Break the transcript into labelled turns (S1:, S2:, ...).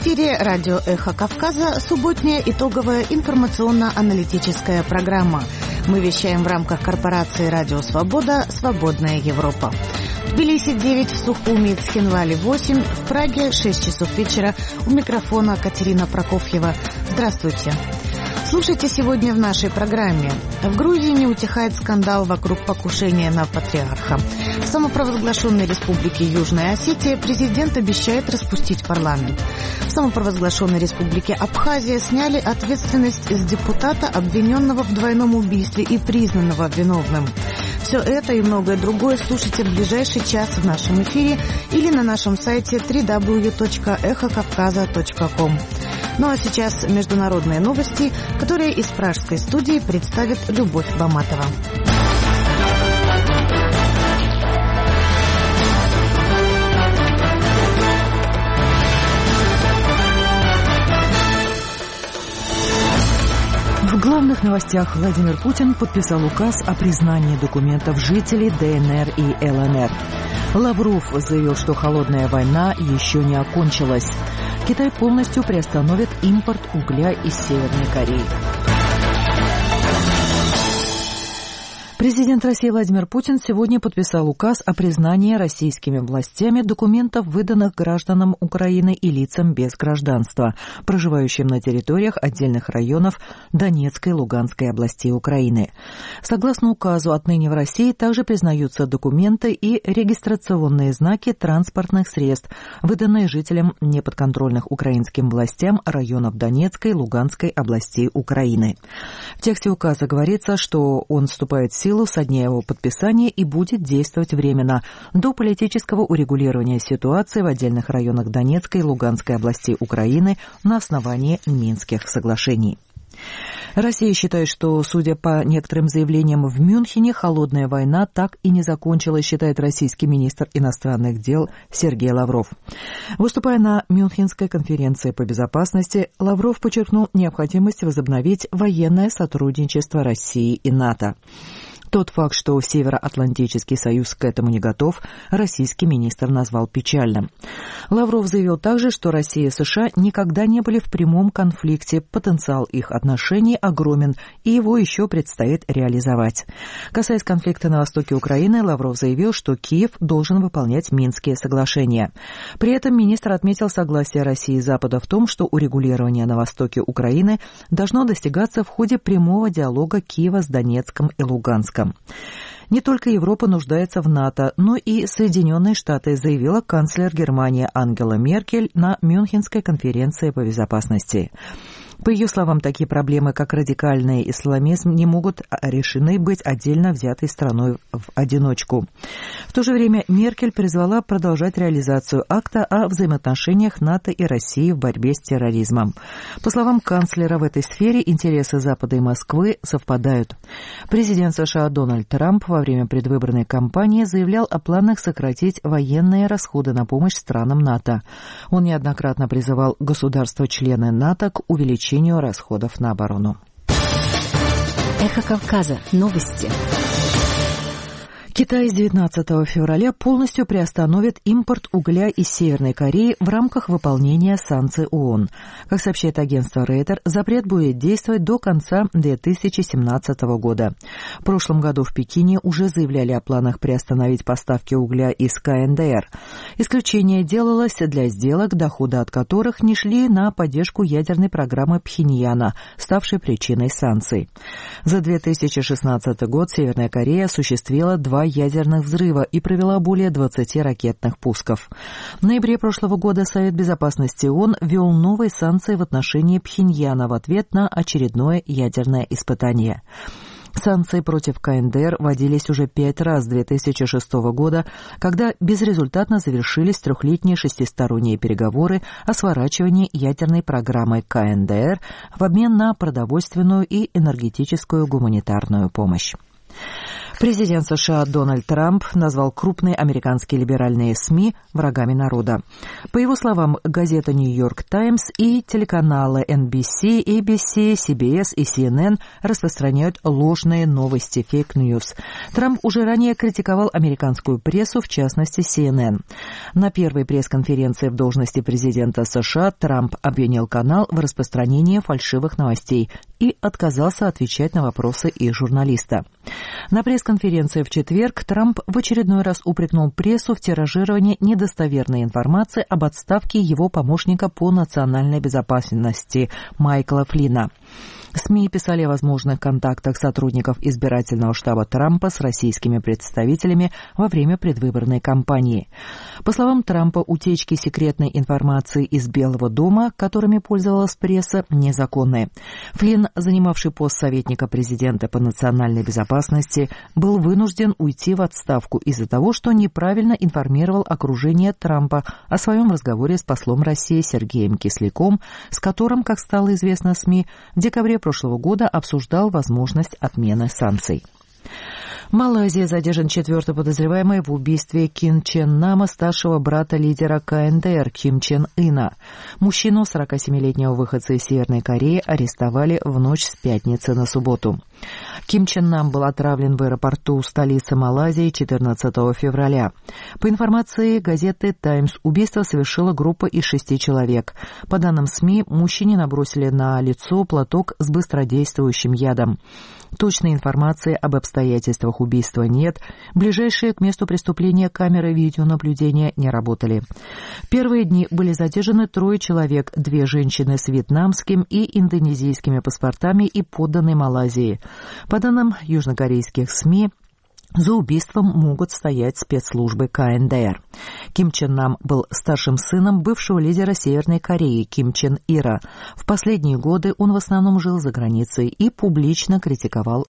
S1: эфире радио «Эхо Кавказа» субботняя итоговая информационно-аналитическая программа. Мы вещаем в рамках корпорации «Радио Свобода. Свободная Европа». В Тбилиси 9, в Сухуми и Цхинвале 8, в Праге 6 часов вечера. У микрофона Катерина Прокофьева. Здравствуйте. Слушайте сегодня в нашей программе. В Грузии не утихает скандал вокруг покушения на патриарха. В самопровозглашенной республике Южная Осетия президент обещает распустить парламент. В самопровозглашенной республике Абхазия сняли ответственность с депутата, обвиненного в двойном убийстве и признанного виновным. Все это и многое другое слушайте в ближайший час в нашем эфире или на нашем сайте www.ekhokavkaza.com. Ну а сейчас международные новости, которые из пражской студии представит Любовь Баматова.
S2: В главных новостях Владимир Путин подписал указ о признании документов жителей ДНР и ЛНР. Лавров заявил, что холодная война еще не окончилась. Китай полностью приостановит импорт угля из Северной Кореи. Президент России Владимир Путин сегодня подписал указ о признании российскими властями документов, выданных гражданам Украины и лицам без гражданства, проживающим на территориях отдельных районов Донецкой и Луганской областей Украины. Согласно указу, отныне в России также признаются документы и регистрационные знаки транспортных средств, выданные жителям неподконтрольных украинским властям районов Донецкой и Луганской областей Украины. В тексте указа говорится, что он вступает в силу со дня его подписания и будет действовать временно до политического урегулирования ситуации в отдельных районах Донецкой и Луганской областей Украины на основании Минских соглашений. Россия считает, что, судя по некоторым заявлениям в Мюнхене, холодная война так и не закончилась, считает российский министр иностранных дел Сергей Лавров. Выступая на Мюнхенской конференции по безопасности, Лавров подчеркнул необходимость возобновить военное сотрудничество России и НАТО. Тот факт, что Североатлантический союз к этому не готов, российский министр назвал печальным. Лавров заявил также, что Россия и США никогда не были в прямом конфликте, потенциал их отношений огромен, и его еще предстоит реализовать. Касаясь конфликта на востоке Украины, Лавров заявил, что Киев должен выполнять Минские соглашения. При этом министр отметил согласие России и Запада в том, что урегулирование на востоке Украины должно достигаться в ходе прямого диалога Киева с Донецком и Луганском. Не только Европа нуждается в НАТО, но и Соединенные Штаты, заявила канцлер Германии Ангела Меркель на Мюнхенской конференции по безопасности. По ее словам, такие проблемы, как радикальный исламизм, не могут решены быть отдельно взятой страной в одиночку. В то же время Меркель призвала продолжать реализацию акта о взаимоотношениях НАТО и России в борьбе с терроризмом. По словам канцлера, в этой сфере интересы Запада и Москвы совпадают. Президент США Дональд Трамп во время предвыборной кампании заявлял о планах сократить военные расходы на помощь странам НАТО. Он неоднократно призывал государства-члены НАТО к увеличению расходов на оборону.
S3: Эхо Кавказа. Новости.
S2: Китай с 19 февраля полностью приостановит импорт угля из Северной Кореи в рамках выполнения санкций ООН. Как сообщает агентство Рейтер, запрет будет действовать до конца 2017 года. В прошлом году в Пекине уже заявляли о планах приостановить поставки угля из КНДР. Исключение делалось для сделок, доходы от которых не шли на поддержку ядерной программы Пхеньяна, ставшей причиной санкций. За 2016 год Северная Корея осуществила 2 ядерных взрыва и провела более 20 ракетных пусков. В ноябре прошлого года Совет безопасности ООН ввел новые санкции в отношении Пхеньяна в ответ на очередное ядерное испытание. Санкции против КНДР вводились уже 5 раз с 2006 года, когда безрезультатно завершились трехлетние шестисторонние переговоры о сворачивании ядерной программы КНДР в обмен на продовольственную и энергетическую гуманитарную помощь. Президент США Дональд Трамп назвал крупные американские либеральные СМИ врагами народа. По его словам, газета «Нью-Йорк Таймс» и телеканалы NBC, ABC, CBS и CNN распространяют ложные новости, фейк-ньюс. Трамп уже ранее критиковал американскую прессу, в частности CNN. На первой пресс-конференции в должности президента США Трамп обвинил канал в распространении фальшивых новостей и отказался отвечать на вопросы их журналиста. На пресс-конференции в четверг Трамп в очередной раз упрекнул прессу в тиражировании недостоверной информации об отставке его помощника по национальной безопасности Майкла Флинна. СМИ писали о возможных контактах сотрудников избирательного штаба Трампа с российскими представителями во время предвыборной кампании. По словам Трампа, утечки секретной информации из Белого дома, которыми пользовалась пресса, незаконны. Флинн, занимавший пост советника президента по национальной безопасности, был вынужден уйти в отставку из-за того, что неправильно информировал окружение Трампа о своем разговоре с послом России Сергеем Кисляком, с которым, как стало известно СМИ, в декабре прошлого года обсуждал возможность отмены санкций. В Малайзии задержан 4-й подозреваемый в убийстве Ким Чен Нама, старшего брата лидера КНДР Ким Чен Ына. Мужчину, 47-летнего выходца из Северной Кореи, арестовали в ночь с пятницы на субботу. Ким Чен Нам был отравлен в аэропорту столицы Малайзии 14 февраля. По информации газеты «Таймс», убийство совершила группа из 6 человек. По данным СМИ, мужчине набросили на лицо платок с быстродействующим ядом. Точной информации об обстоятельствах убийства нет. Ближайшие к месту преступления камеры видеонаблюдения не работали. В первые дни были задержаны 3 человек, 2 женщины с вьетнамским и индонезийскими паспортами и подданные Малайзии. По данным южнокорейских СМИ, за убийством могут стоять спецслужбы КНДР. Ким Чен Нам был старшим сыном бывшего лидера Северной Кореи Ким Чен Ира. В последние годы он в основном жил за границей и публично критиковал